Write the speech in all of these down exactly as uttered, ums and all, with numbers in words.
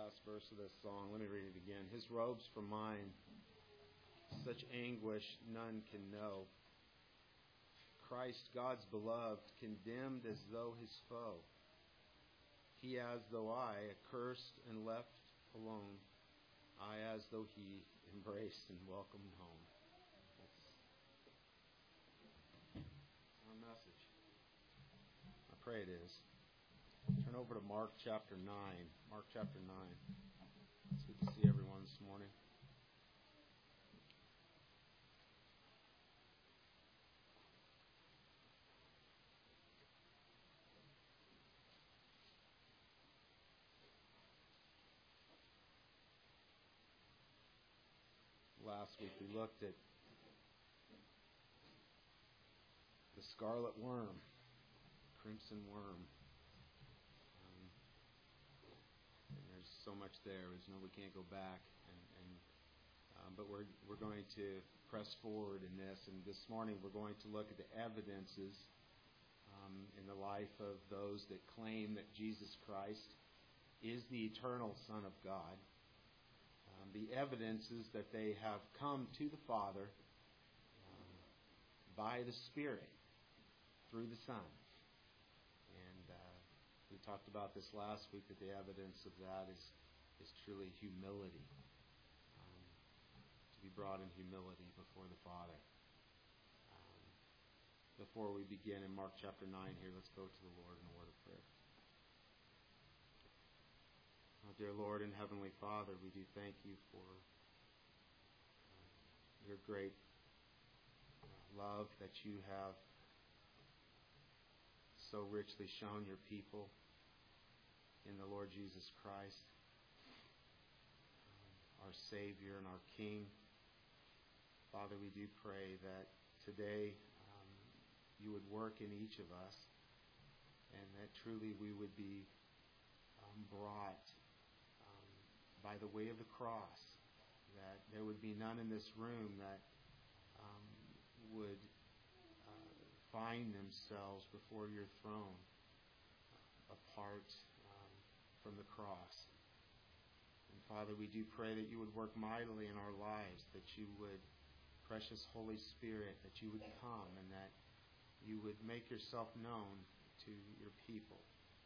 last verse of this song. Let me read it again. His robes for mine, such anguish none can know. Christ, God's beloved, condemned as though his foe. He as though I, accursed and left alone. I as though he, embraced and welcomed home. That's our message. I pray it is. Turn over to Mark chapter nine. Mark chapter nine. It's good to see everyone this morning. Last week we looked at the scarlet worm, crimson worm. Um, and there's so much there. There's no, we can't go back. And, and um, but we're we're going to press forward in this. And this morning we're going to look at the evidences um, in the life of those that claim that Jesus Christ is the eternal Son of God. The evidences that they have come to the Father um, by the Spirit through the Son. And uh, we talked about this last week, that the evidence of that is, is truly humility. Um, to be brought in humility before the Father. Um, before we begin in Mark chapter nine here, let's go to the Lord in a word of prayer. Oh, dear Lord and Heavenly Father, we do thank you for uh, your great uh, love that you have so richly shown your people in the Lord Jesus Christ, um, our Savior and our King. Father, we do pray that today um, you would work in each of us, and that truly we would be um, brought by the way of the cross, that there would be none in this room that um, would uh, find themselves before your throne uh, apart um, from the cross. And Father, we do pray that you would work mightily in our lives, that you would, precious Holy Spirit, that you would come and that you would make yourself known to your people.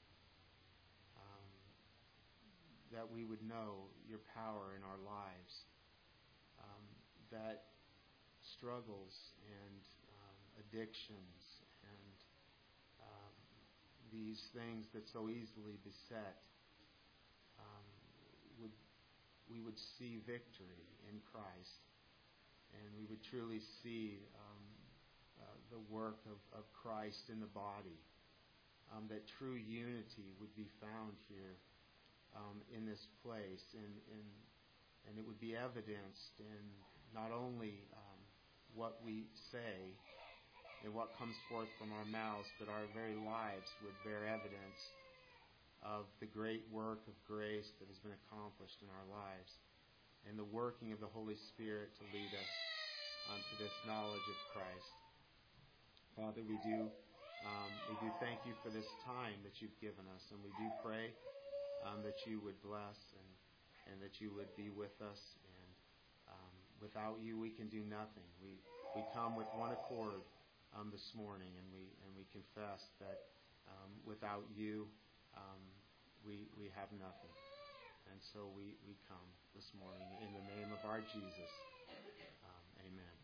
That we would know your power in our lives, um, that struggles and um, addictions and um, these things that so easily beset, um, would we would see victory in Christ, and we would truly see um, uh, the work of, of Christ in the body, um, that true unity would be found here. Um, in this place, and, and and it would be evidenced in not only um, what we say and what comes forth from our mouths, but our very lives would bear evidence of the great work of grace that has been accomplished in our lives, and the working of the Holy Spirit to lead us unto this knowledge of Christ. Father, we do um, we do thank you for this time that you've given us, and we do pray Um, that you would bless and, and that you would be with us. And um, without you, we can do nothing. We we come with one accord um, this morning, and we and we confess that um, without you, um, we we have nothing. And so we, we come this morning in the name of our Jesus. Um, amen.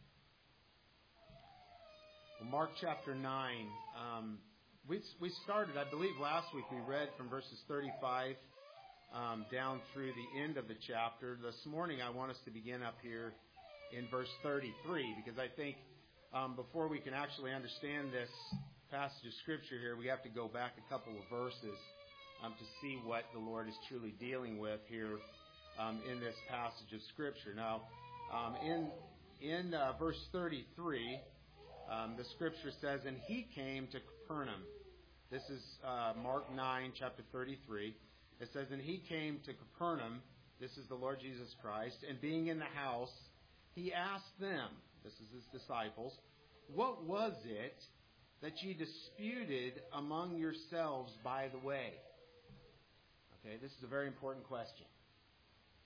Well, Mark chapter nine. Um, we we started, I believe, last week. We read from verses thirty-five. Um, down through the end of the chapter. This morning I want us to begin up here in verse thirty-three, because I think um, before we can actually understand this passage of Scripture here, we have to go back a couple of verses um, to see what the Lord is truly dealing with here um, in this passage of Scripture. Now, um, in in uh, verse thirty-three, um, the Scripture says, "And he came to Capernaum." This is uh, Mark nine, chapter thirty-three. It says, "And he came to Capernaum," this is the Lord Jesus Christ, "and being in the house, he asked them," this is his disciples, "What was it that ye disputed among yourselves by the way?" Okay, this is a very important question.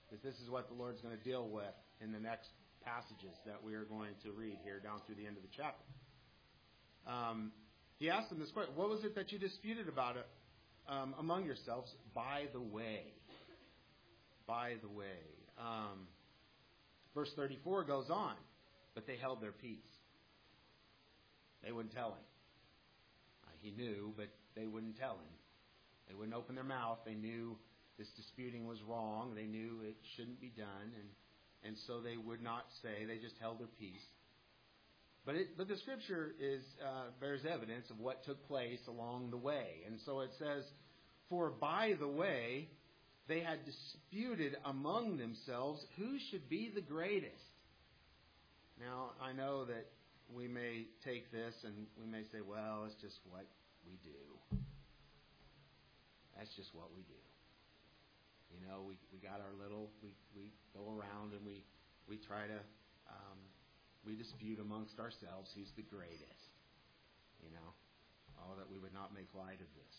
Because this is what the Lord's going to deal with in the next passages that we are going to read here down through the end of the chapter. Um, he asked them this question: what was it that you disputed about it um, among yourselves by the way? By the way. Um, verse thirty-four goes on, but they held their peace. They wouldn't tell him. Uh, he knew, but they wouldn't tell him. They wouldn't open their mouth. They knew this disputing was wrong. They knew it shouldn't be done, and and so they would not say. They just held their peace. But it, but the Scripture is uh, bears evidence of what took place along the way. And so it says, for by the way, they had disputed among themselves who should be the greatest. Now, I know that we may take this and we may say, well, it's just what we do. That's just what we do. You know, we, we got our little, we, we go around and we, we try to... Um, We dispute amongst ourselves who's the greatest. You know, oh, that we would not make light of this.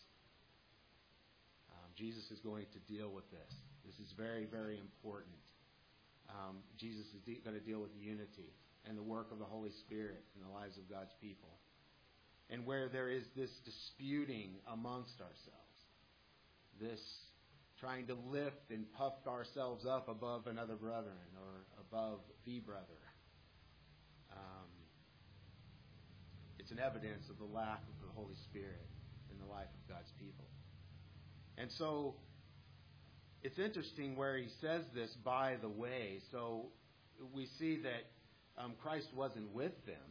Um, Jesus is going to deal with this. This is very, very important. Um, Jesus is de- going to deal with unity and the work of the Holy Spirit in the lives of God's people. And where there is this disputing amongst ourselves, this trying to lift and puff ourselves up above another brethren or above the brother, Um, it's an evidence of the lack of the Holy Spirit in the life of God's people. And so it's interesting where he says this, by the way. So we see that um, Christ wasn't with them,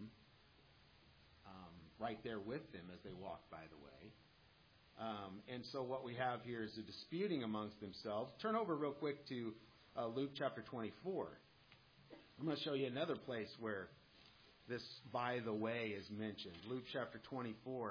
um, right there with them as they walked by the way. Um, and so what we have here is a disputing amongst themselves. Turn over real quick to uh, Luke chapter twenty-four. I'm going to show you another place where this by the way is mentioned. Luke chapter twenty-four.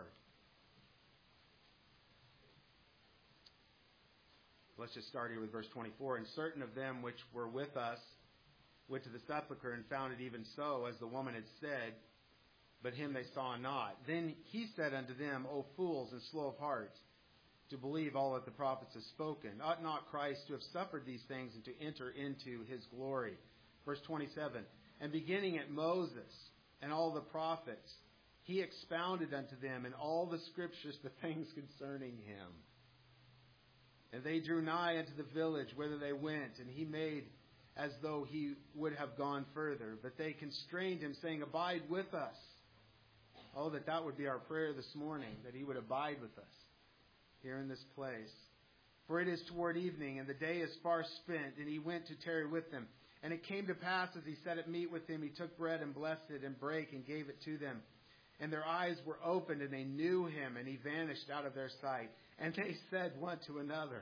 Let's just start here with verse twenty-four. And certain of them which were with us went to the sepulchre and found it even so, as the woman had said, but him they saw not. Then he said unto them, O fools and slow of heart, to believe all that the prophets have spoken. Ought not Christ to have suffered these things and to enter into his glory? Verse twenty-seven. And beginning at Moses and all the prophets, he expounded unto them in all the Scriptures the things concerning him. And they drew nigh unto the village whither they went, and he made as though he would have gone further. But they constrained him, saying, Abide with us. Oh, that that would be our prayer this morning, that he would abide with us here in this place. For it is toward evening, and the day is far spent, and he went to tarry with them. And it came to pass, as he sat at meat with them, he took bread and blessed it and brake and gave it to them. And their eyes were opened, and they knew him, and he vanished out of their sight. And they said one to another.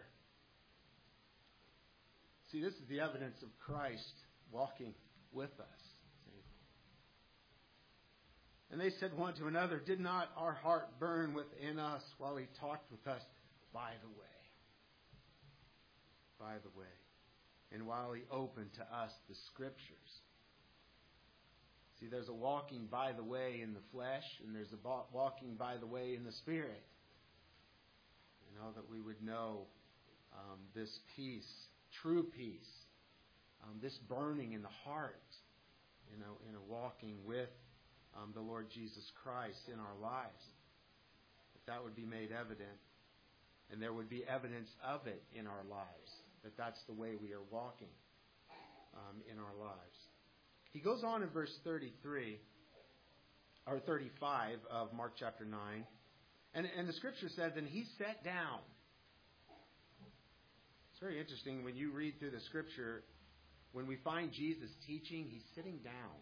See, this is the evidence of Christ walking with us. See? And they said one to another, Did not our heart burn within us while he talked with us by the way? By the way. And while he opened to us the Scriptures. See, there's a walking by the way in the flesh, and there's a walking by the way in the Spirit. You know, that we would know um, this peace, true peace, um, this burning in the heart, you know, in a walking with um, the Lord Jesus Christ in our lives. That that would be made evident, and there would be evidence of it in our lives. That that's the way we are walking um, in our lives. He goes on in verse thirty-three, or thirty-five of Mark chapter nine. And, and the Scripture says, and he sat down. It's very interesting when you read through the Scripture, when we find Jesus teaching, he's sitting down.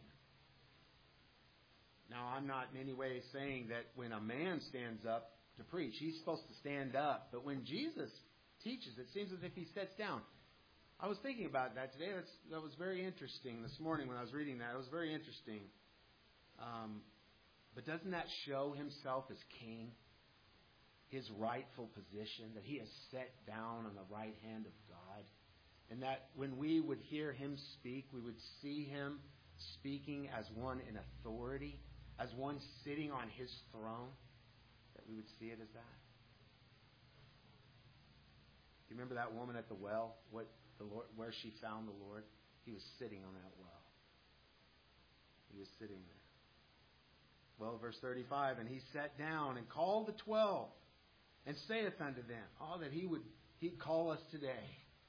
Now, I'm not in any way saying that when a man stands up to preach, he's supposed to stand up. But when Jesus teaches, it seems as if he sits down. I was thinking about that today. That's, that was very interesting this morning when I was reading that. It was very interesting. Um, but doesn't that show himself as king? His rightful position, that he has sat down on the right hand of God. And that when we would hear him speak, we would see him speaking as one in authority, as one sitting on his throne, that we would see it as that. you remember that woman at the well? What the Lord, where she found the Lord? He was sitting on that well. He was sitting there. Well, verse thirty-five, and he sat down and called the twelve and saith unto them, oh, that he would he'd call us today.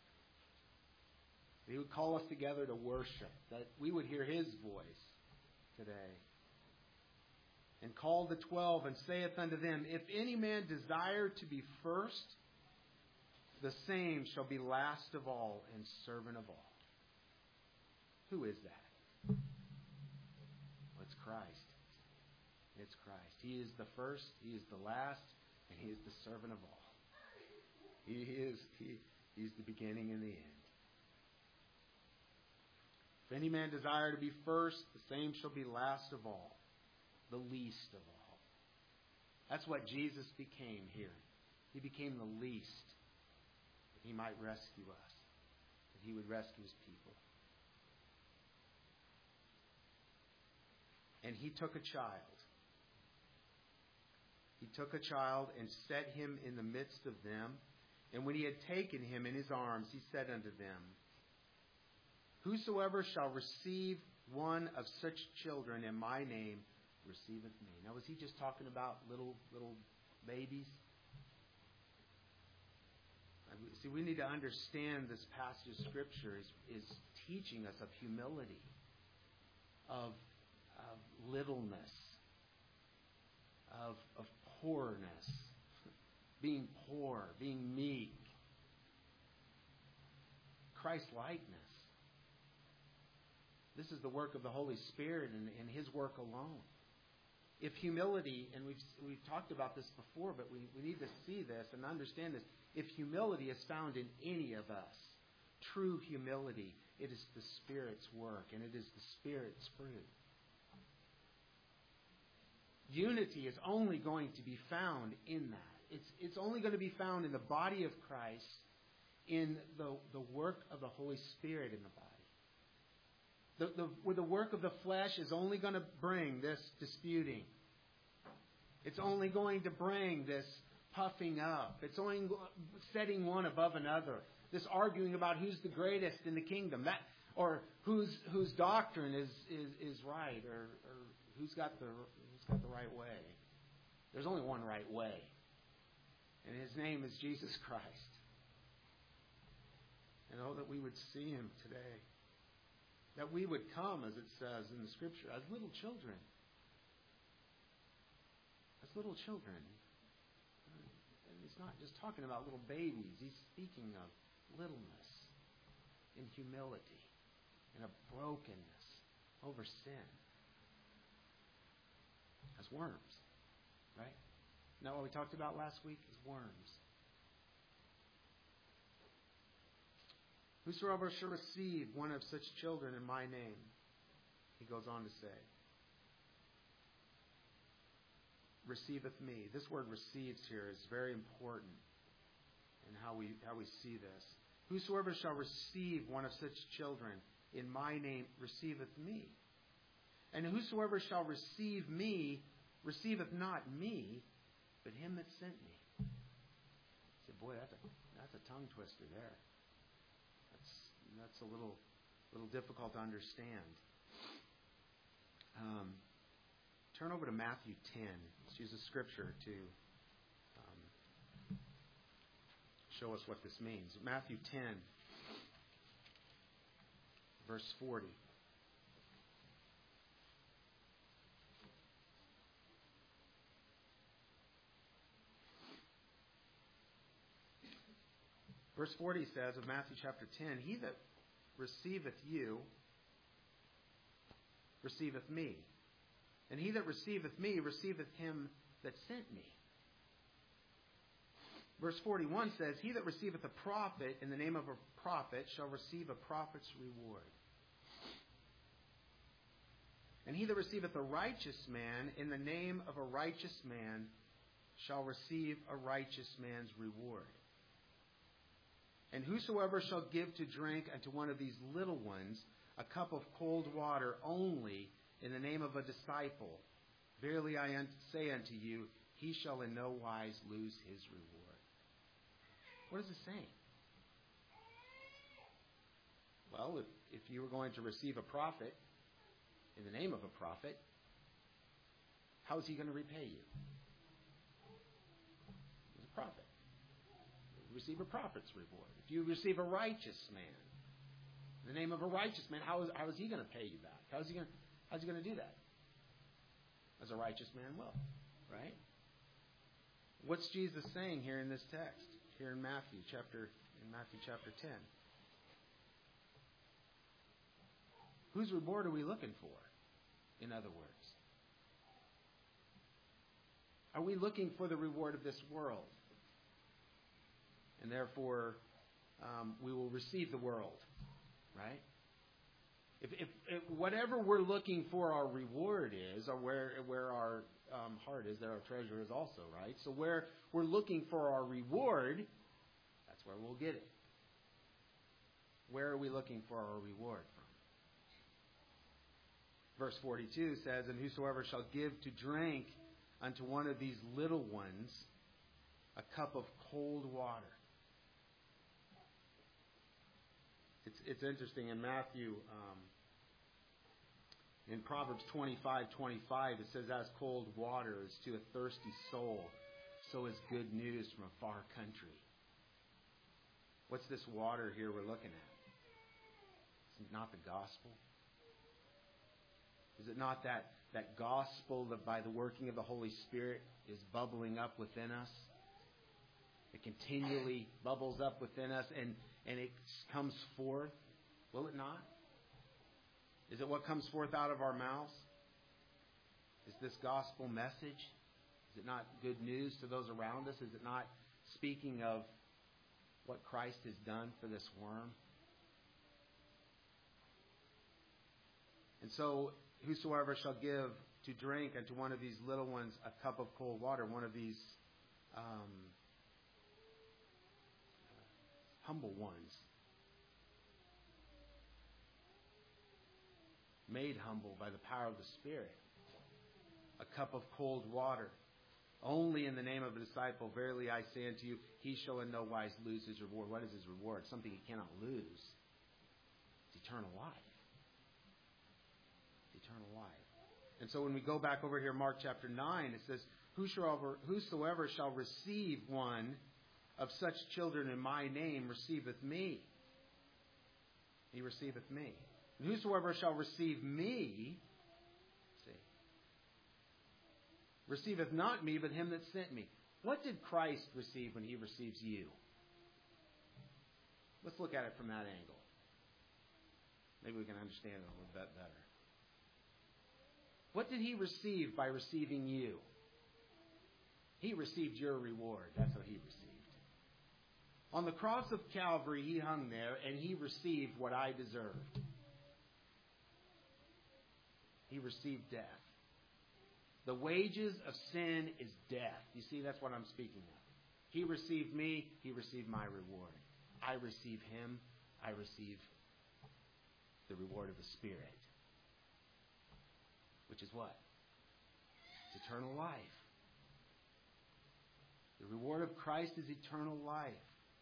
He would call us together to worship, that we would hear his voice today. And called the twelve and saith unto them, if any man desire to be first, the same shall be last of all and servant of all. Who is that? Well, it's Christ. It's Christ. He is the first, he is the last, and he is the servant of all. He is he, he's the beginning and the end. If any man desire to be first, the same shall be last of all, the least of all. That's what Jesus became here. He became the least, that he might rescue us, that he would rescue his people. And he took a child. He took a child and set him in the midst of them. And when he had taken him in his arms, he said unto them, whosoever shall receive one of such children in my name receiveth me. Now, was he just talking about little little babies? See, we need to understand this passage of Scripture is, is teaching us of humility, of, of littleness, of, of poorness, being poor, being meek, Christ-likeness. This is the work of the Holy Spirit and, and his work alone. If humility, and we've we've talked about this before, but we, we need to see this and understand this. If humility is found in any of us, true humility, it is the Spirit's work, and it is the Spirit's fruit. Unity is only going to be found in that. It's it's only going to be found in the body of Christ, in the, the work of the Holy Spirit in the body. The, the, where the work of the flesh is only going to bring this disputing. It's only going to bring this puffing up. It's only setting one above another. This arguing about who's the greatest in the kingdom, that, or whose whose doctrine is, is, is right, or, or who's got the who's got the right way. There's only one right way, and his name is Jesus Christ. And oh, that we would see him today. That we would come, as it says in the Scripture, as little children. As little children. And he's not just talking about little babies. He's speaking of littleness, in humility, in a brokenness over sin. As worms. Right? Isn't that what we talked about last week? As worms. Whosoever shall receive one of such children in my name, he goes on to say, receiveth me. This word receives here is very important in how we how we see this. Whosoever shall receive one of such children in my name receiveth me. And whosoever shall receive me receiveth not me, but him that sent me. I said, boy, that's a that's a tongue twister there. That's a little little difficult to understand. Um, turn over to Matthew ten. Let's use a scripture to um, show us what this means. Matthew ten, verse forty. Verse forty says of Matthew chapter ten, he that receiveth you receiveth me. And he that receiveth me receiveth him that sent me. Verse forty-one says, he that receiveth a prophet in the name of a prophet shall receive a prophet's reward. And he that receiveth a righteous man in the name of a righteous man shall receive a righteous man's reward. And whosoever shall give to drink unto one of these little ones a cup of cold water only in the name of a disciple, verily I say unto you, he shall in no wise lose his reward. What is it saying? Well, if, if you were going to receive a prophet in the name of a prophet, how is he going to repay you? He's a prophet. You receive a prophet's reward. If you receive a righteous man, in the name of a righteous man, how is, how is he going to pay you back? How is he going to, how is he going to do that? As a righteous man will, right? What's Jesus saying here in this text? Here in Matthew chapter in Matthew chapter ten. Whose reward are we looking for? In other words, are we looking for the reward of this world? And therefore, um, we will receive the world, right? If, if, if whatever we're looking for our reward is, or where where our um, heart is, there our treasure is also, right? So where we're looking for our reward, that's where we'll get it. Where are we looking for our reward from? Verse forty-two says, "And whosoever shall give to drink unto one of these little ones a cup of cold water." It's it's interesting in Matthew, um, in Proverbs twenty-five twenty-five, it says, "As cold water is to a thirsty soul, so is good news from a far country." What's this water here we're looking at? Is it not the gospel? Is it not that, that gospel that by the working of the Holy Spirit is bubbling up within us? It continually bubbles up within us and, and it comes forth. Will it not? Is it what comes forth out of our mouths? Is this gospel message? Is it not good news to those around us? Is it not speaking of what Christ has done for this worm? And so, whosoever shall give to drink unto one of these little ones a cup of cold water, one of these um, humble ones, made humble by the power of the Spirit, a cup of cold water, only in the name of a disciple, verily I say unto you, he shall in no wise lose his reward. What is his reward? Something he cannot lose. It's eternal life. It's eternal life. And so when we go back over here, Mark chapter nine, it says, Whosoever, whosoever shall receive one of such children in my name receiveth me. He receiveth me. And whosoever shall receive me, see, receiveth not me, but him that sent me. What did Christ receive when he receives you? Let's look at it from that angle. Maybe we can understand it a little bit better. What did he receive by receiving you? He received your reward. That's what he received. On the cross of Calvary, he hung there and he received what I deserved. He received death. The wages of sin is death. You see, that's what I'm speaking of. He received me, he received my reward. I receive him, I receive the reward of the Spirit. Which is what? It's eternal life. The reward of Christ is eternal life.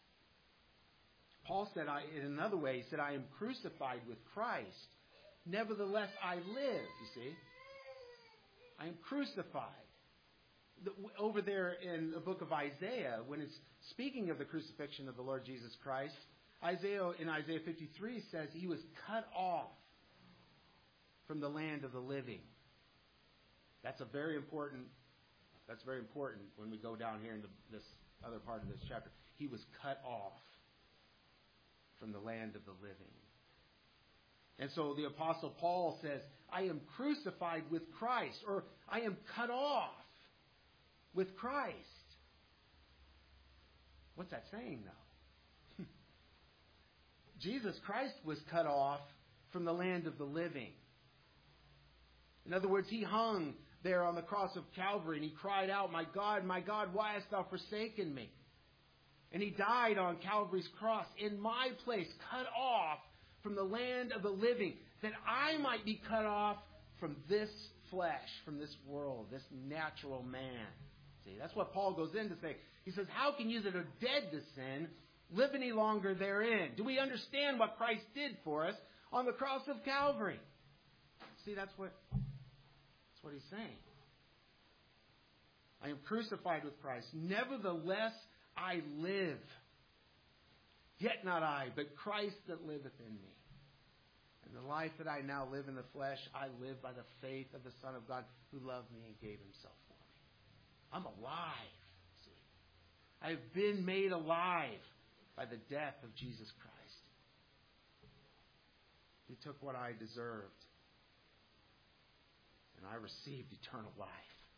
Paul said, I, in another way, he said, I am crucified with Christ. Nevertheless, I live, you see. I am crucified. The, over there in the book of Isaiah, when it's speaking of the crucifixion of the Lord Jesus Christ, Isaiah in Isaiah fifty-three says he was cut off from the land of the living. That's a very important, that's very important when we go down here into this other part of this chapter. He was cut off from the land of the living. And so the Apostle Paul says, I am crucified with Christ, or I am cut off with Christ. What's that saying, though? Jesus Christ was cut off from the land of the living. In other words, he hung there on the cross of Calvary and he cried out, my God, my God, why hast thou forsaken me? And he died on Calvary's cross in my place, cut off from the land of the living, that I might be cut off from this flesh, from this world, this natural man. See, that's what Paul goes in to say. He says, how can you that are dead to sin live any longer therein. Do we understand what Christ did for us on the cross of Calvary? See, that's what, that's what he's saying. I am crucified with Christ. Nevertheless, I live. Yet not I, but Christ that liveth in me. And the life that I now live in the flesh, I live by the faith of the Son of God who loved me and gave himself for me. I'm alive. See? I have been made alive by the death of Jesus Christ. He took what I deserved, and I received eternal life.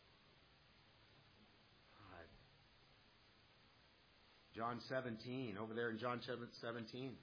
John seventeen, over there in John seventeen.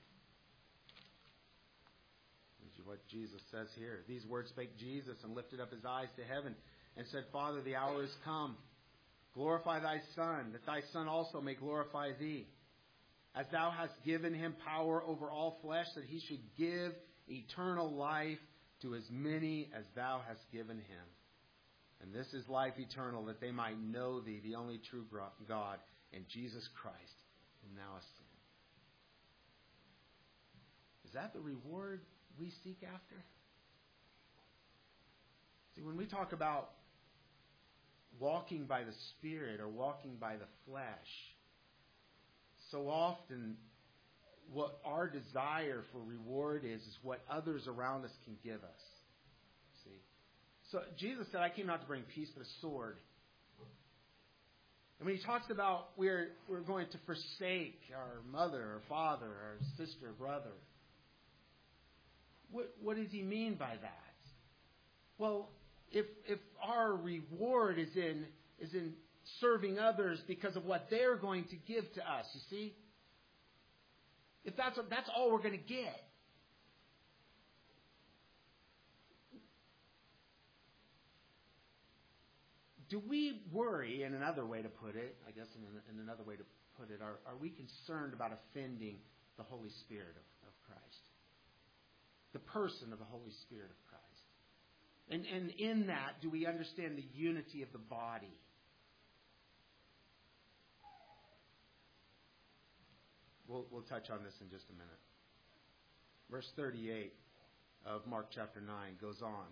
This is what Jesus says here. These words spake Jesus and lifted up his eyes to heaven and said, Father, the hour is come. Glorify thy Son, that thy Son also may glorify thee. As thou hast given him power over all flesh, that he should give eternal life to as many as thou hast given him. And this is life eternal, that they might know thee, the only true God, and Jesus Christ, whom thou hast sent. Is that the reward we seek after? See, when we talk about walking by the Spirit or walking by the flesh, so often what our desire for reward is, is what others around us can give us. See? So Jesus said, I came not to bring peace but a sword. And when he talks about we're we're going to forsake our mother or father or sister or brother, what what does he mean by that? Well, if if our reward is in is in serving others because of what they're going to give to us, you see, if that's that's all we're going to get. Do we worry, in another way to put it, I guess in, in another way to put it, are, are we concerned about offending the Holy Spirit of, of Christ? The person of the Holy Spirit of Christ. And, and in that, do we understand the unity of the body? We'll, we'll touch on this in just a minute. Verse thirty-eight of Mark chapter nine goes on.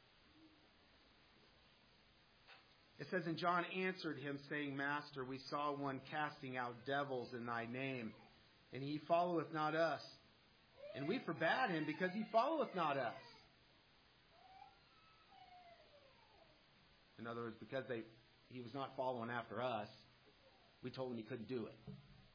It says, And John answered him, saying, Master, we saw one casting out devils in thy name, and he followeth not us. And we forbade him, because he followeth not us. In other words, because they he was not following after us, we told him he couldn't do it.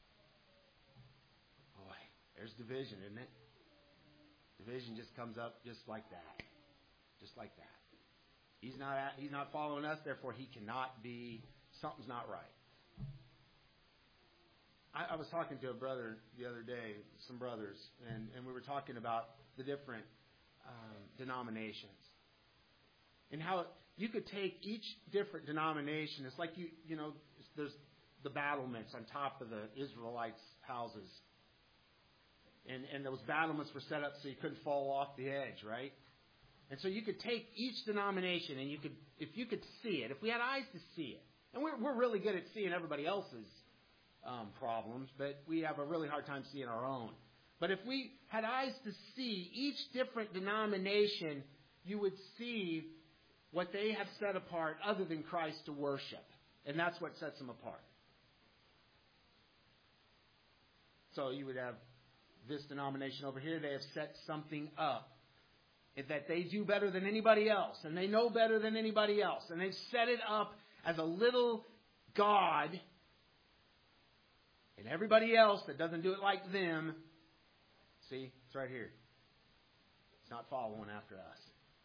Boy, there's division, isn't it? Division just comes up just like that. Just like that. He's not he's not following us, therefore he cannot be, something's not right. I, I was talking to a brother the other day, some brothers, and, and we were talking about the different um, denominations. And how you could take each different denomination. It's like, you you know, there's the battlements on top of the Israelites' houses. And, and those battlements were set up so you couldn't fall off the edge, right? And so you could take each denomination and you could, if you could see it, if we had eyes to see it, and we're we're really good at seeing everybody else's um, problems, but we have a really hard time seeing our own. But if we had eyes to see each different denomination, you would see what they have set apart other than Christ to worship. And that's what sets them apart. So you would have this denomination over here, they have set something up that they do better than anybody else, and they know better than anybody else, and they've set it up as a little God, and everybody else that doesn't do it like them, see, it's right here. It's not following after us.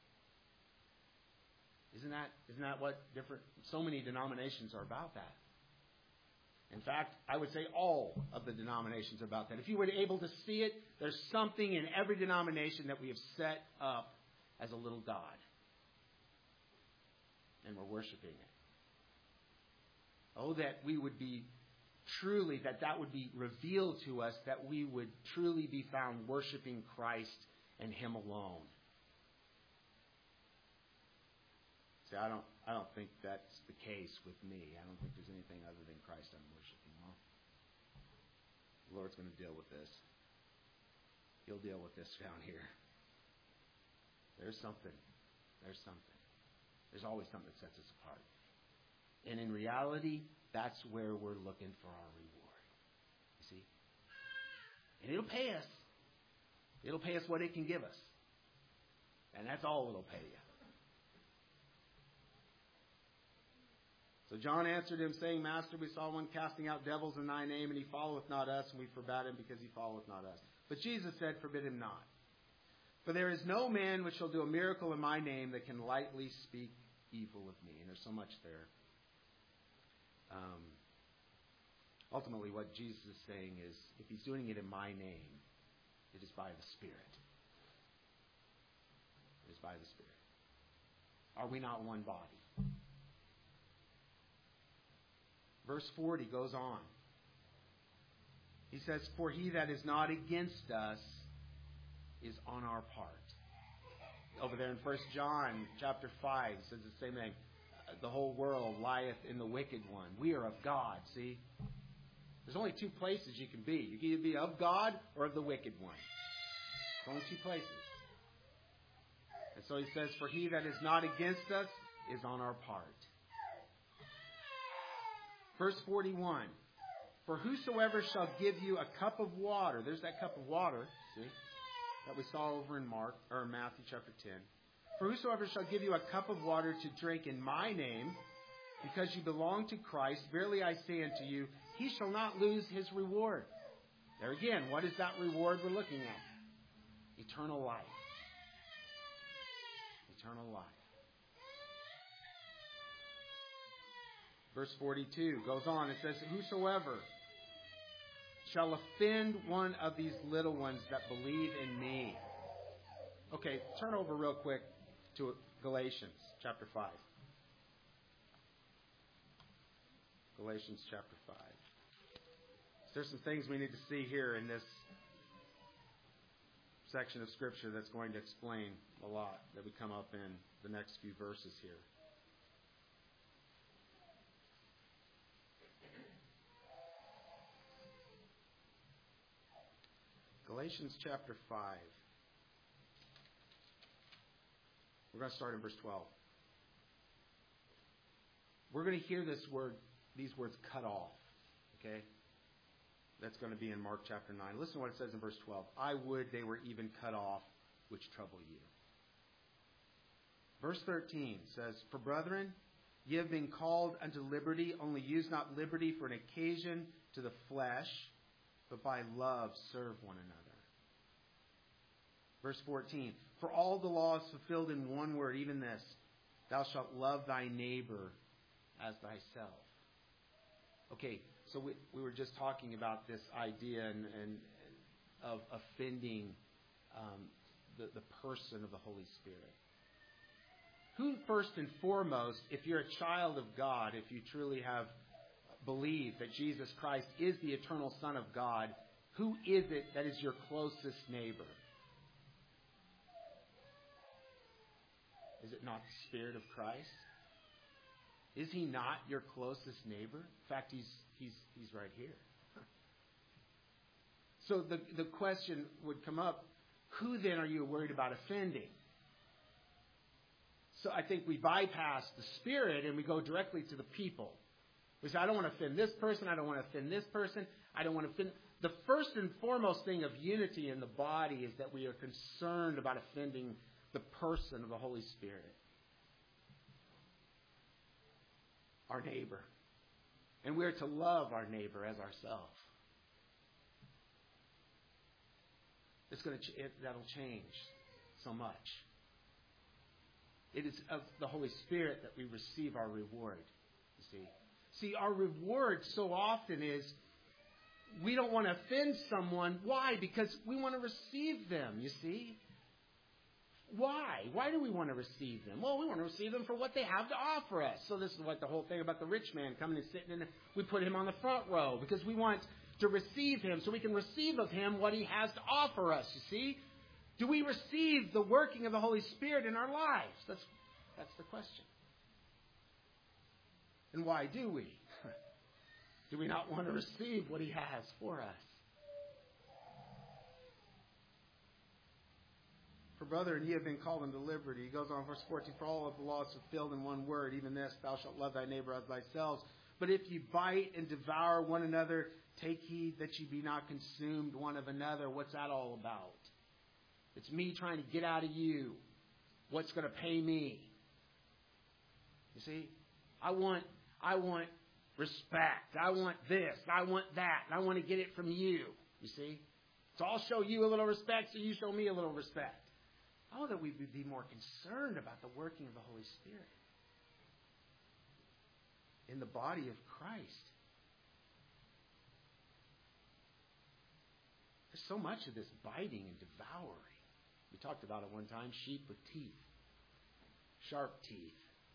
Isn't that isn't that what different so many denominations are about that? In fact, I would say all of the denominations are about that. If you were able to see it, there's something in every denomination that we have set up as a little God. And we're worshiping it. Oh, that we would be truly, that that would be revealed to us, that we would truly be found worshiping Christ and Him alone. See, I don't, I don't think that's the case with me. I don't think there's anything other than Christ I'm worshiping. Well, The Lord's going to deal with this. He'll deal with this down here. There's something. There's something. There's always something that sets us apart. And in reality, that's where we're looking for our reward. You see? And it'll pay us. It'll pay us what it can give us. And that's all it'll pay you. So John answered him, saying, Master, we saw one casting out devils in thy name, and he followeth not us, and we forbade him because he followeth not us. But Jesus said, forbid him not. For there is no man which shall do a miracle in my name that can lightly speak evil of me. And there's so much there. Um, ultimately, what Jesus is saying is, if he's doing it in my name, it is by the Spirit. It is by the Spirit. Are we not one body? Verse forty goes on. He says, for he that is not against us is on our part. Over there in First John chapter five, it says the same thing. The whole world lieth in the wicked one. We are of God, see? There's only two places you can be. You can either be of God or of the wicked one. There's only two places. And so he says, for he that is not against us is on our part. Verse forty-one. For whosoever shall give you a cup of water, there's that cup of water, see, that we saw over in Mark or Matthew chapter ten. For whosoever shall give you a cup of water to drink in my name, because you belong to Christ, verily I say unto you, he shall not lose his reward. There again, what is that reward we're looking at? Eternal life. Eternal life. Verse forty-two goes on. It says, whosoever shall offend one of these little ones that believe in me. Okay, turn over real quick to Galatians chapter five. Galatians chapter five. There's some things we need to see here in this section of Scripture that's going to explain a lot that we come up in the next few verses here. Galatians chapter five. We're going to start in verse twelve. We're going to hear this word, these words, cut off. Okay? That's going to be in Mark chapter nine. Listen to what it says in verse twelve. I would they were even cut off, which trouble you. Verse thirteen says, for brethren, ye have been called unto liberty, only use not liberty for an occasion to the flesh, but by love serve one another. Verse fourteen, for all the law is fulfilled in one word, even this, thou shalt love thy neighbor as thyself. Okay, so we, we were just talking about this idea and, and of offending um, the, the person of the Holy Spirit. Who first and foremost, if you're a child of God, if you truly have believed that Jesus Christ is the eternal Son of God, who is it that is your closest neighbor? Is it not the Spirit of Christ? Is he not your closest neighbor? In fact, he's he's he's right here. So the, the question would come up, who then are you worried about offending? So I think we bypass the Spirit and we go directly to the people. We say, I don't want to offend this person. I don't want to offend this person. I don't want to offend. The first and foremost thing of unity in the body is that we are concerned about offending the person of the Holy Spirit. Our neighbor. And we're to love our neighbor as ourselves. It's going to ch- it, that'll change so much. It is of the Holy Spirit that we receive our reward. You see, see, our reward so often is we don't want to offend someone. Why? Because we want to receive them. You see. Why? Why do we want to receive them? Well, we want to receive them for what they have to offer us. So this is what the whole thing about the rich man coming and sitting in. We put him on the front row because we want to receive him so we can receive of him what he has to offer us. You see? Do we receive the working of the Holy Spirit in our lives? That's that's the question. And why do we? Do we not want to receive what he has for us? brother, and ye have been called unto liberty. He goes on, verse fourteen, for all of the law is fulfilled in one word, even this, thou shalt love thy neighbor as thyself. But if ye bite and devour one another, take heed that ye be not consumed one of another. What's that all about? It's me trying to get out of you what's going to pay me. You see? I want, I want respect. I want this. I want that. And I want to get it from you. You see? So I'll show you a little respect, so you show me a little respect. Oh, that we would be more concerned about the working of the Holy Spirit in the body of Christ. There's so much of this biting and devouring. We talked about it one time, sheep with teeth, sharp teeth.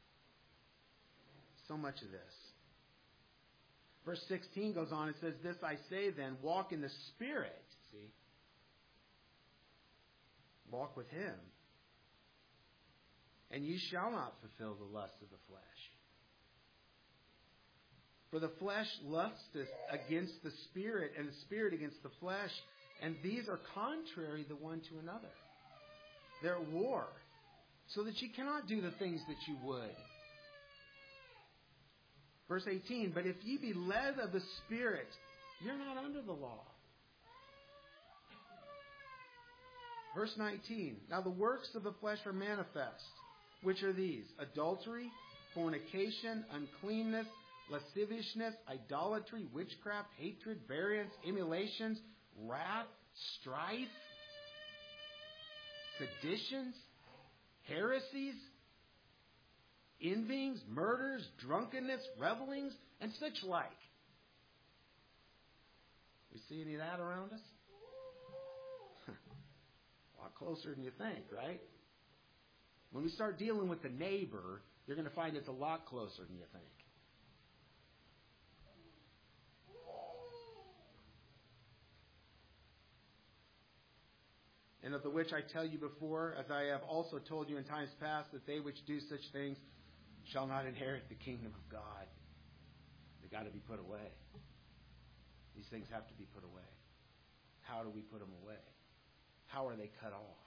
So much of this. Verse sixteen goes on, it says, this I say then, walk in the Spirit. See? Walk with Him. And ye shall not fulfill the lust of the flesh. For the flesh lusteth against the Spirit, and the Spirit against the flesh. And these are contrary the one to another. They're at war. So that you cannot do the things that you would. Verse eighteen, but if ye be led of the Spirit, you're not under the law. Verse nineteen, now the works of the flesh are manifest. Which are these? Adultery, fornication, uncleanness, lasciviousness, idolatry, witchcraft, hatred, variance, emulations, wrath, strife, seditions, heresies, envyings, murders, drunkenness, revelings, and such like. We see any of that around us? A lot closer than you think, right? When we start dealing with the neighbor, you're going to find it's a lot closer than you think. And of the which I tell you before, as I have also told you in times past, that they which do such things shall not inherit the kingdom of God. They've got to be put away. These things have to be put away. How do we put them away? How are they cut off?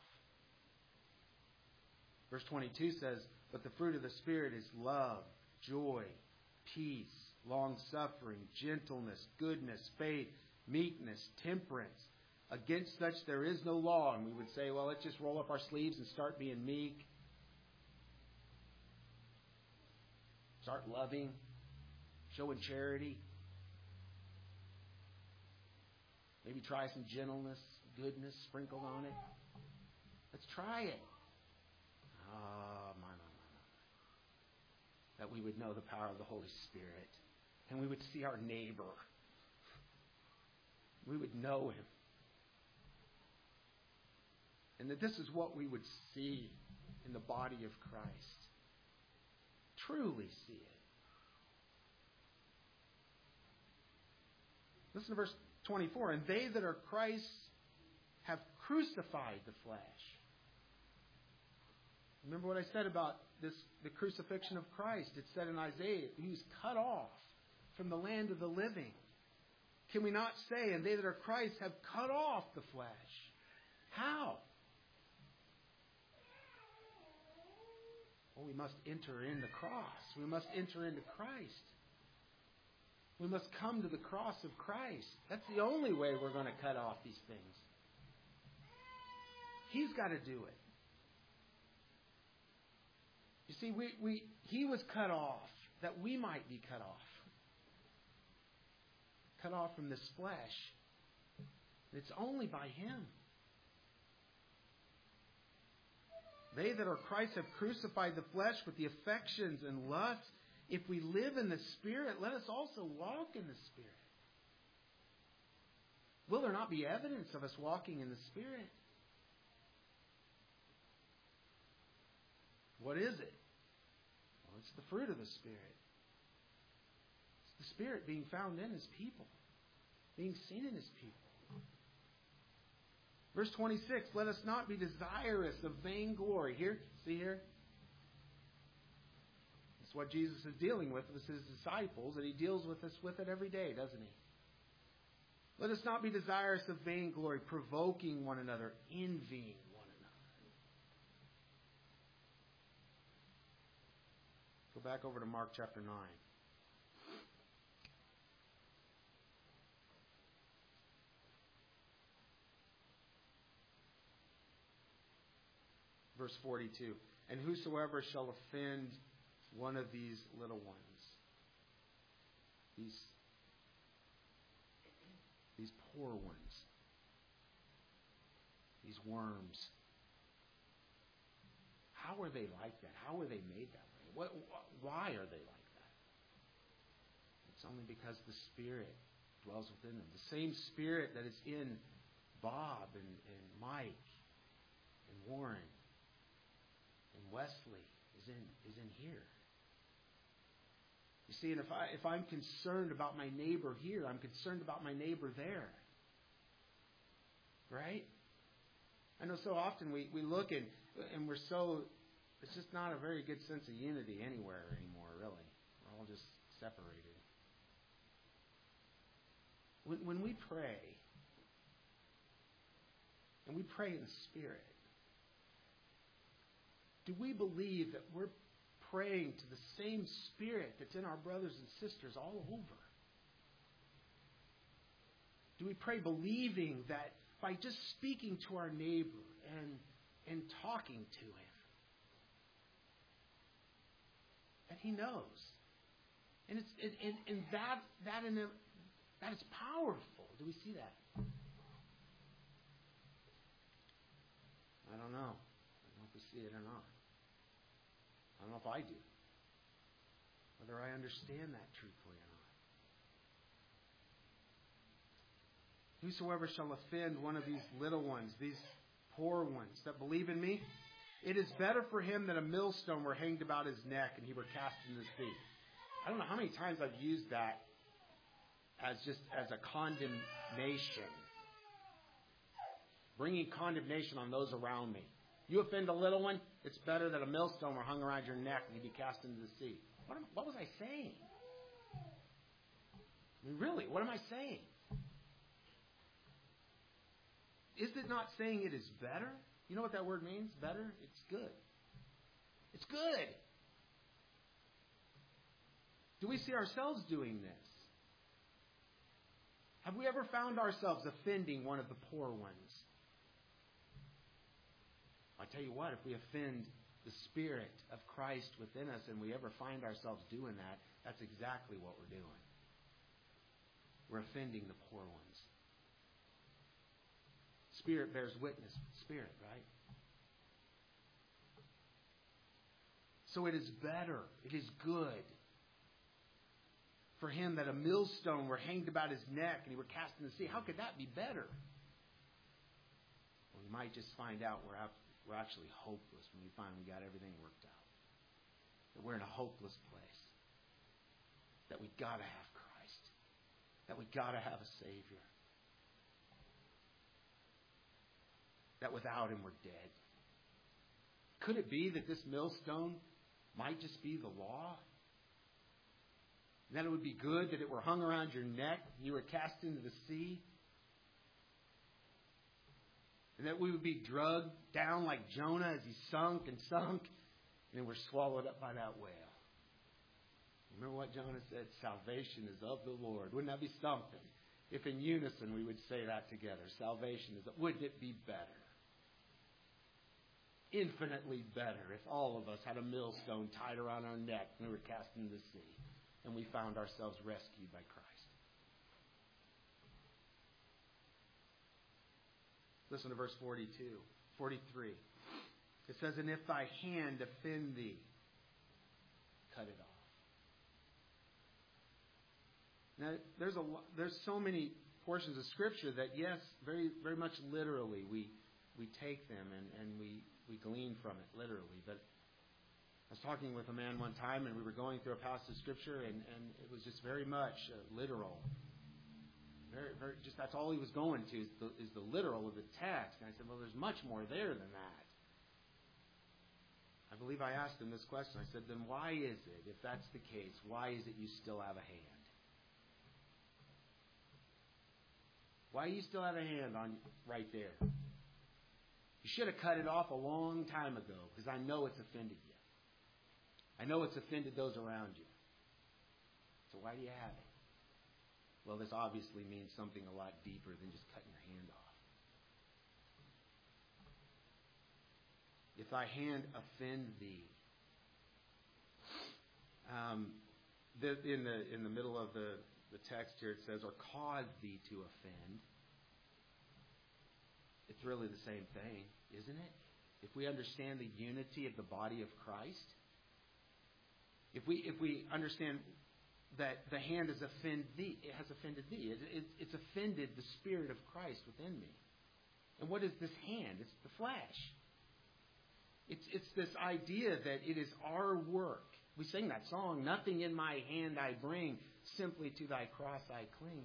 Verse twenty-two says, but the fruit of the Spirit is love, joy, peace, long-suffering, gentleness, goodness, faith, meekness, temperance. Against such there is no law. And we would say, well, let's just roll up our sleeves and start being meek. Start loving, showing charity. Maybe try some gentleness, goodness sprinkled on it. Let's try it. Oh, my, my, my, my. That we would know the power of the Holy Spirit. And we would see our neighbor. We would know him. And that this is what we would see in the body of Christ. Truly see it. Listen to verse twenty-four. And they that are Christ have crucified the flesh. Remember what I said about this, the crucifixion of Christ. It said in Isaiah, he was cut off from the land of the living. Can we not say, and they that are Christ have cut off the flesh? How? Well, we must enter in the cross. We must enter into Christ. We must come to the cross of Christ. That's the only way we're going to cut off these things. He's got to do it. You see, we, we he was cut off that we might be cut off. Cut off from this flesh. It's only by Him. They that are Christ have crucified the flesh with the affections and lusts. If we live in the Spirit, let us also walk in the Spirit. Will there not be evidence of us walking in the Spirit? What is it? Well, it's the fruit of the Spirit. It's the Spirit being found in His people, being seen in His people. Verse twenty-six, let us not be desirous of vainglory. Here, see here? That's what Jesus is dealing with with His disciples, and He deals with us with it every day, doesn't He? Let us not be desirous of vainglory, provoking one another, envying one another. Go back over to Mark chapter nine. Verse forty-two. And whosoever shall offend one of these little ones, these, these poor ones, these worms, how are they like that? How are they made that way? What, why are they like that? It's only because the Spirit dwells within them. The same Spirit that is in Bob and, and Mike and Warren and Wesley is in is in here. You see, and if I if I'm concerned about my neighbor here, I'm concerned about my neighbor there. Right? I know so often we, we look and and we're so it's just not a very good sense of unity anywhere anymore, really. We're all just separated. When when we pray, and we pray in the Spirit, do we believe that we're praying to the same Spirit that's in our brothers and sisters all over? Do we pray believing that by just speaking to our neighbor and and talking to him, that he knows? And it's and, and, and that that in a, that is powerful. Do we see that? I don't know. I don't know if we see it or not. I don't know if I do. Whether I understand that truthfully or not. Whosoever shall offend one of these little ones, these poor ones that believe in me, it is better for him that a millstone were hanged about his neck and he were cast into the sea. I don't know how many times I've used that as just as a condemnation. Bringing condemnation on those around me. You offend a little one, it's better that a millstone were hung around your neck and you be cast into the sea. What, am, what was I saying? I mean, really, what am I saying? Is it not saying it is better? You know what that word means? Better? It's good. It's good. Do we see ourselves doing this? Have we ever found ourselves offending one of the poor ones? I tell you what, if we offend the Spirit of Christ within us and we ever find ourselves doing that, that's exactly what we're doing. We're offending the poor ones. Spirit bears witness with Spirit, right? So it is better, it is good for him that a millstone were hanged about his neck and he were cast in the sea. How could that be better? Well, we might just find out we're out. We're actually hopeless when we find we got everything worked out. That we're in a hopeless place. That we got to have Christ. That we got to have a Savior. That without Him we're dead. Could it be that this millstone might just be the law? And that it would be good that it were hung around your neck and you were cast into the sea? And that we would be drugged down like Jonah as he sunk and sunk, and then we're swallowed up by that whale. Remember what Jonah said? Salvation is of the Lord. Wouldn't that be something? If in unison we would say that together. Salvation is of, wouldn't it be better? Infinitely better if all of us had a millstone tied around our neck and we were cast into the sea and we found ourselves rescued by Christ. Listen to verse forty-two, forty-three. It says, and if thy hand offend thee, cut it off. Now, there's a there's so many portions of Scripture that, yes, very very much literally we we take them and, and we, we glean from it literally. But I was talking with a man one time and we were going through a passage of Scripture and, and it was just very much uh, literal. Very, very, just that's all he was going to is the, is the literal of the text. And I said, well, there's much more there than that. I believe I asked him this question. I said, then why is it, if that's the case, why is it you still have a hand? Why do you still have a hand on right there? You should have cut it off a long time ago because I know it's offended you. I know it's offended those around you. So why do you have it? Well, this obviously means something a lot deeper than just cutting your hand off. If thy hand offend thee, um, the, in the in the middle of the, the text here it says, or cause thee to offend. It's really the same thing, isn't it? If we understand the unity of the body of Christ, if we if we understand that the hand has offended thee, it has offended thee. It, it, it's offended the Spirit of Christ within me. And what is this hand? It's the flesh. It's it's this idea that it is our work. We sing that song, nothing in my hand I bring, simply to thy cross I cling.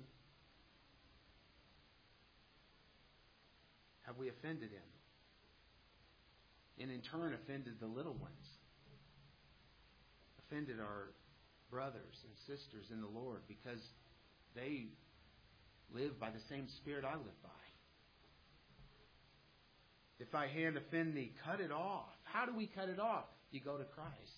Have we offended him? And in turn offended the little ones. Offended our brothers and sisters in the Lord because they live by the same Spirit I live by. If thy hand offend thee, cut it off. How do we cut it off? You go to Christ.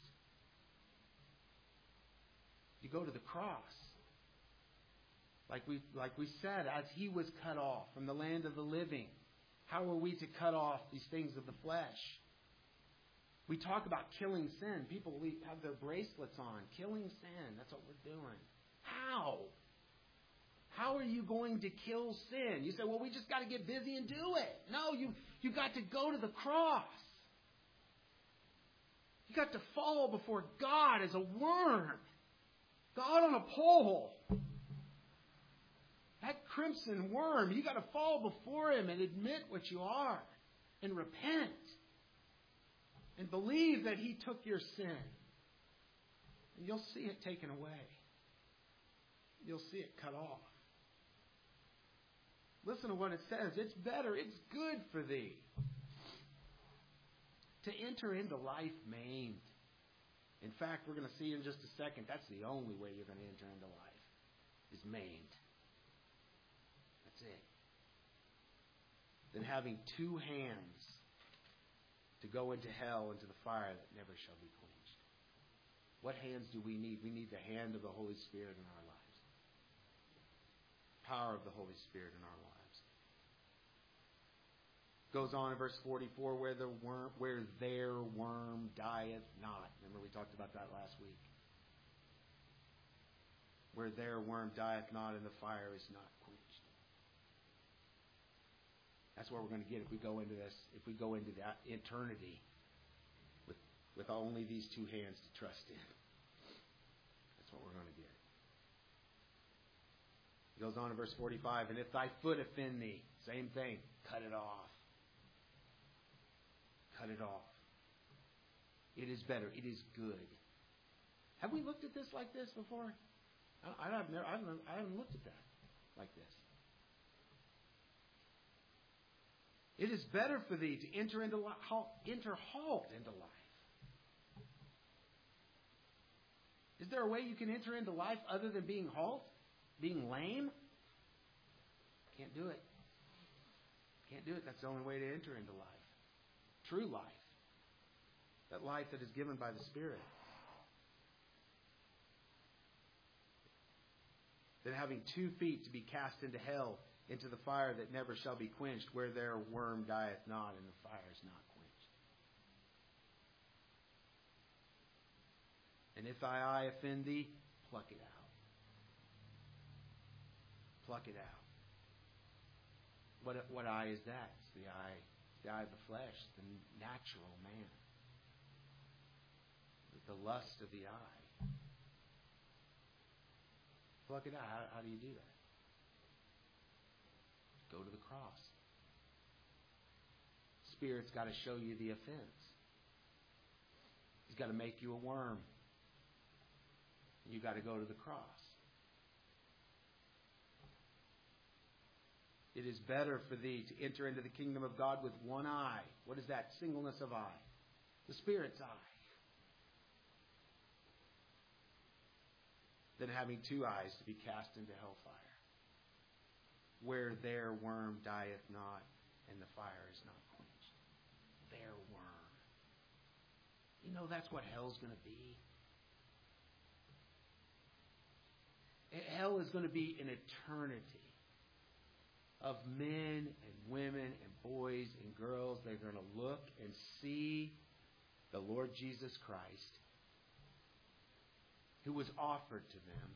You go to the cross. Like we, like we said, as he was cut off from the land of the living, how are we to cut off these things of the flesh? We talk about killing sin. People have their bracelets on. Killing sin. That's what we're doing. How? How are you going to kill sin? You say, well, we just got to get busy and do it. No, you you got to go to the cross. You got to fall before God as a worm. God on a pole. That crimson worm, you got to fall before him and admit what you are. And repent. And believe that he took your sin. And you'll see it taken away. You'll see it cut off. Listen to what it says. It's better, it's good for thee to enter into life maimed. In fact, we're going to see in just a second, that's the only way you're going to enter into life, is maimed. That's it. Than having two hands to go into hell, into the fire that never shall be quenched. What hands do we need? We need the hand of the Holy Spirit in our lives. Power of the Holy Spirit in our lives. Goes on in verse forty-four, where the worm, where their worm dieth not. Remember we talked about that last week. Where their worm dieth not and the fire is not quenched. That's what we're going to get if we go into this, if we go into that eternity with, with only these two hands to trust in. That's what we're going to get. He goes on in verse forty-five, and if thy foot offend thee, same thing, cut it off. Cut it off. It is better. It is good. Have we looked at this like this before? I, I've never, I haven't, I haven't looked at that like this. It is better for thee to enter into halt, enter halt into life. Is there a way you can enter into life other than being halt? Being lame? Can't do it. Can't do it. That's the only way to enter into life. True life. That life that is given by the Spirit. Than having two feet to be cast into hell, into the fire that never shall be quenched, where their worm dieth not and the fire is not quenched. And if thy eye offend thee, pluck it out. Pluck it out. What, what eye is that? It's the eye, the eye of the flesh, the natural man. The lust of the eye. Pluck it out. How, how do you do that? Go to the cross. Spirit's got to show you the offense. He's got to make you a worm. You've got to go to the cross. It is better for thee to enter into the kingdom of God with one eye. What is that? Singleness of eye. The Spirit's eye. Than having two eyes to be cast into hellfire, where their worm dieth not and the fire is not quenched. Their worm. You know that's what hell's going to be. Hell is going to be an eternity of men and women and boys and girls. They're going to look and see the Lord Jesus Christ, who was offered to them.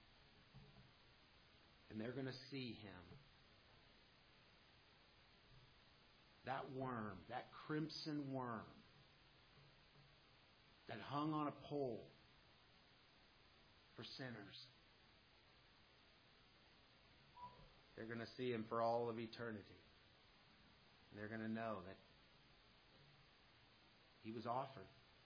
And they're going to see Him. That worm, that crimson worm that hung on a pole for sinners. They're going to see Him for all of eternity. And they're going to know that He was offered.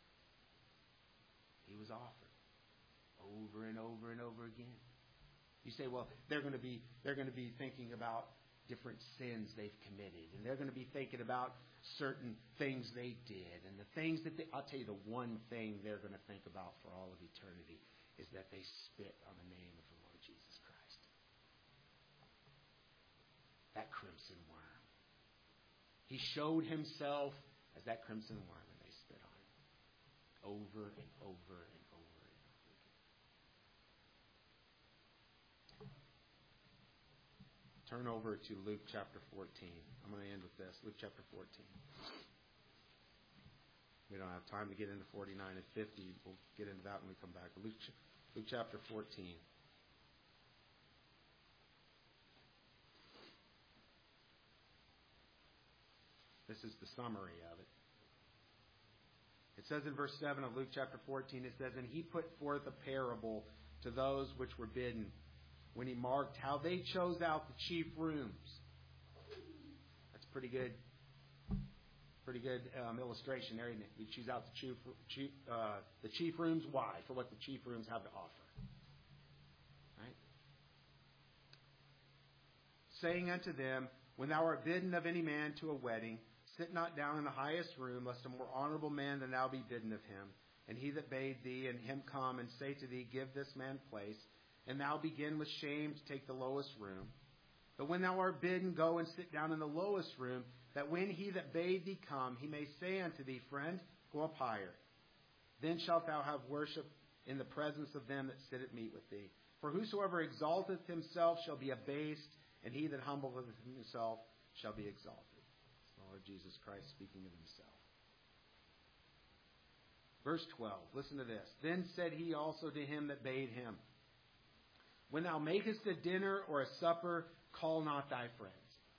He was offered over and over and over again. You say, well, they're going to be they're going to be thinking about different sins they've committed, and they're going to be thinking about certain things they did, and the things that they, I'll tell you, the one thing they're going to think about for all of eternity is that they spit on the name of the Lord Jesus Christ. That crimson worm. He showed Himself as that crimson worm, and they spit on Him over and over and over and over again. Turn over to Luke chapter fourteen. I'm going to end with this. Luke chapter fourteen. We don't have time to get into forty-nine and fifty. We'll get into that when we come back. Luke, Luke chapter fourteen. This is the summary of it. It says in verse seven of Luke chapter fourteen, it says, "And He put forth a parable to those which were bidden, when He marked how they chose out the chief rooms." That's pretty good. Pretty good um, illustration there, isn't it? We choose out the chief, chief, uh, the chief rooms. Why? For what the chief rooms have to offer. Right? Saying unto them, "When thou art bidden of any man to a wedding, sit not down in the highest room, lest a more honorable man than thou be bidden of him. And he that bade thee and him come and say to thee, Give this man place, and thou begin with shame to take the lowest room. But when thou art bidden, go and sit down in the lowest room, that when he that bade thee come, he may say unto thee, Friend, go up higher. Then shalt thou have worship in the presence of them that sit at meat with thee. For whosoever exalteth himself shall be abased, and he that humbleth himself shall be exalted." It's the Lord Jesus Christ speaking of Himself. Verse twelve, listen to this. "Then said He also to him that bade him, When thou makest a dinner or a supper, call not thy friends."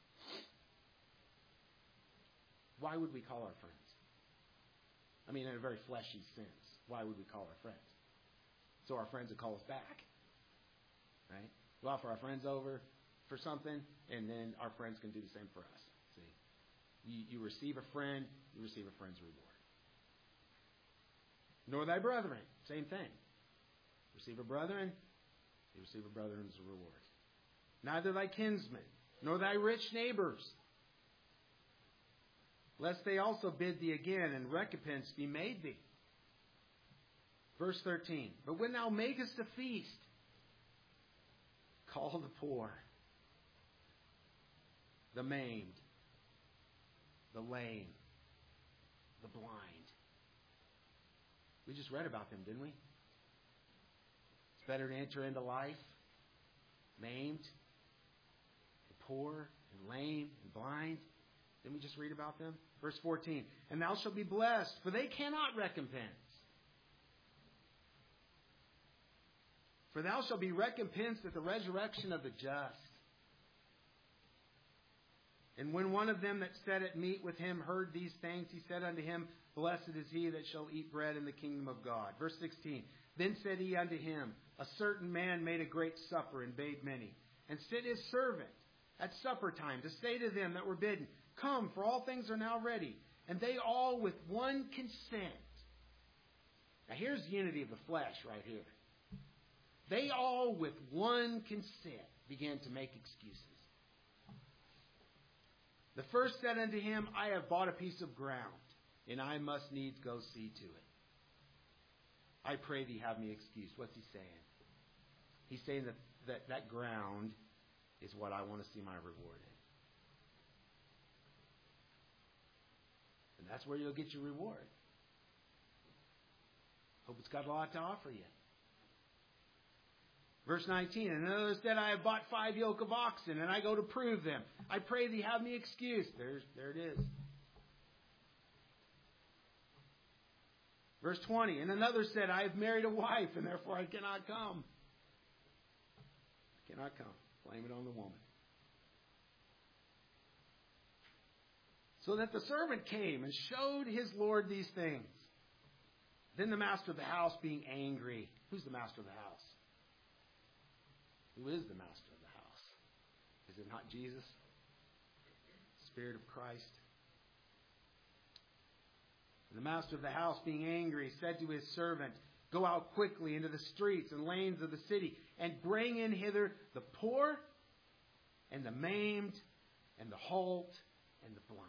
Why would we call our friends? I mean, in a very fleshy sense. Why would we call our friends? So our friends would call us back. Right? We offer our friends over for something, and then our friends can do the same for us. See? You, you receive a friend, you receive a friend's reward. "Nor thy brethren," same thing. Receive a brethren, you receive a brethren's reward. "Neither thy kinsmen, nor thy rich neighbors, lest they also bid thee again, and recompense be made thee." Verse thirteen, "But when thou makest a feast, call the poor, the maimed, the lame, the blind." We just read about them, didn't we? It's better to enter into life maimed, and poor, and lame, and blind. Didn't we just read about them? Verse fourteen, "And thou shalt be blessed, for they cannot recompense. For thou shalt be recompensed at the resurrection of the just." "And when one of them that sat at meat with Him heard these things, he said unto him, Blessed is he that shall eat bread in the kingdom of God." Verse sixteen, "Then said he unto him, A certain man made a great supper, and bade many, and sent his servant at supper time to say to them that were bidden, Come, for all things are now ready. And they all with one consent." Now here's unity of the flesh right here. They all with one consent began to make excuses. "The first said unto him, I have bought a piece of ground, and I must needs go see to it. I pray thee have me excused." What's he saying? He's saying that that, that ground is what I want to see my reward in. And that's where you'll get your reward. Hope it's got a lot to offer you. Verse nineteen, and another said, I have bought five yoke of oxen, and I go to prove them. I pray thee, have me excused. There's, there it is. Verse twenty, and another said, I have married a wife, and therefore I cannot come. I cannot come. Blame it on the woman. So that the servant came and showed his Lord these things. Then the master of the house, being angry. Who's the master of the house? Who is the master of the house? Is it not Jesus? Spirit of Christ. And the master of the house, being angry, said to his servant, Go out quickly into the streets and lanes of the city, and bring in hither the poor, and the maimed, and the halt, and the blind.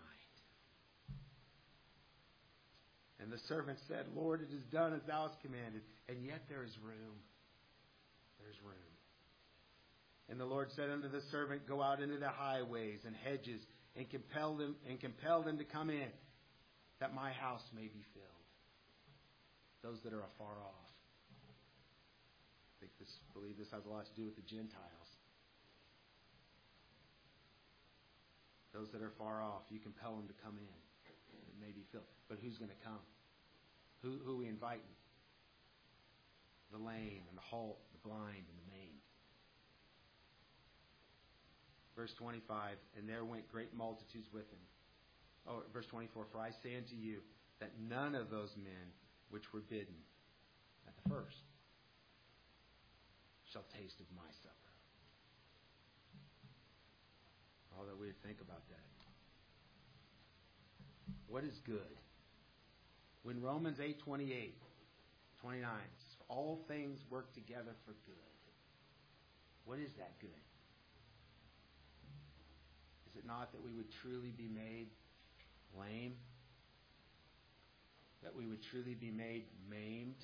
And the servant said, Lord, it is done as thou hast commanded, and yet there is room. There is room. And the Lord said unto the servant, Go out into the highways and hedges, and compel them, and compel them to come in, that my house may be filled. Those that are afar off. I think this, believe this has a lot to do with the Gentiles. Those that are far off, you compel them to come in. It may be filled. But who's going to come? Who, who are we inviting? The lame and the halt, the blind and the maimed. Verse twenty-five, and there went great multitudes with him. Oh, verse twenty-four, for I say unto you that none of those men which were bidden at the first shall taste of my supper. All that we would think about that. What is good? When Romans eight twenty-eight, twenty-nine, all things work together for good. What is that good? Is it not that we would truly be made lame? That we would truly be made maimed?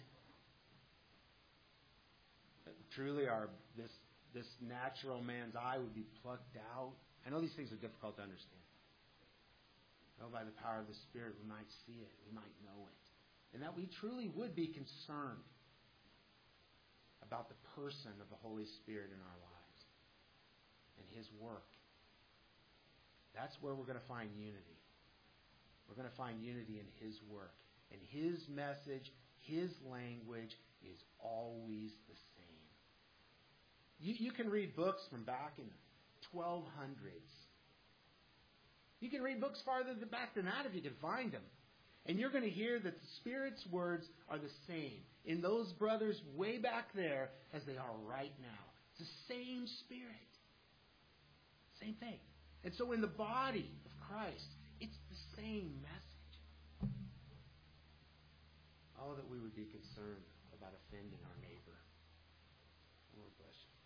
That truly our this this natural man's eye would be plucked out? I know these things are difficult to understand. Oh, by the power of the Spirit, we might see it. We might know it. And that we truly would be concerned about the person of the Holy Spirit in our lives and His work. That's where we're going to find unity. We're going to find unity in His work. And His message, His language is always the same. You, you can read books from back in the twelve hundreds. You can read books farther back than that if you can find them. And you're going to hear that the Spirit's words are the same in those brothers way back there as they are right now. It's the same Spirit. Same thing. And so in the body of Christ, it's the same message. Oh, that we would be concerned about offending our neighbor. Lord bless you.